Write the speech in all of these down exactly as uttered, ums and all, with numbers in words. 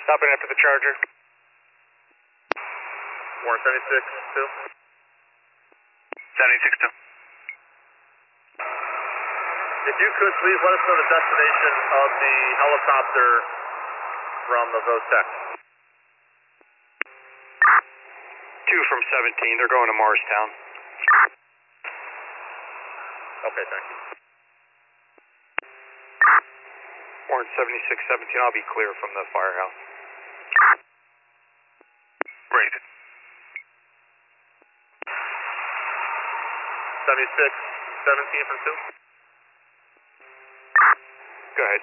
Stopping after the Charger. Warren seventy-six two. seventy-six two. If you could, please let us know the destination of the helicopter from the VOTEC. Two from seventeen, they're going to Morristown. Okay, thank you. Warren seventy-six seventeen, I'll be clear from the firehouse. Rated. seventy-six seventeen from two. Go ahead.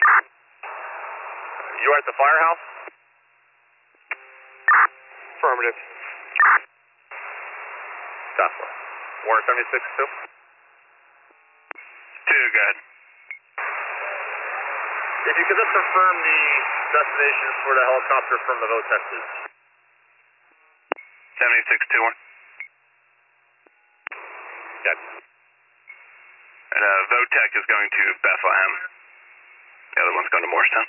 You are at the firehouse? Affirmative. Tesla. Warren seventy-six two. Two, go ahead. If you could just confirm the destination for the helicopter from the VOTEC, please. seventy-six two one. Good. And uh, VOTEC is going to Bethlehem. The other one's going to Morristown.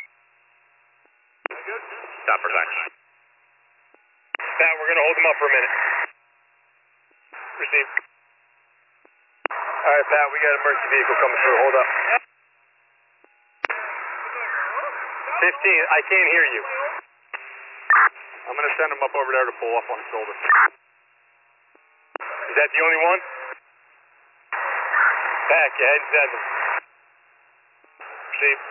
Stop for thanks. Pat, we're going to hold them up for a minute. Receive. All right, Pat, we got an emergency vehicle coming through. Hold up. fifteen, I can't hear you. I'm going to send them up over there to pull off on the shoulder. Is that the only one? Pat, go ahead and send them. Receive.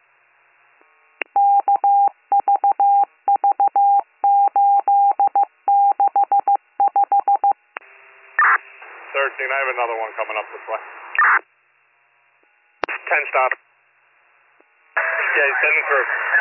thirteen, I have another one coming up this way. ten stop. Yeah, send them through.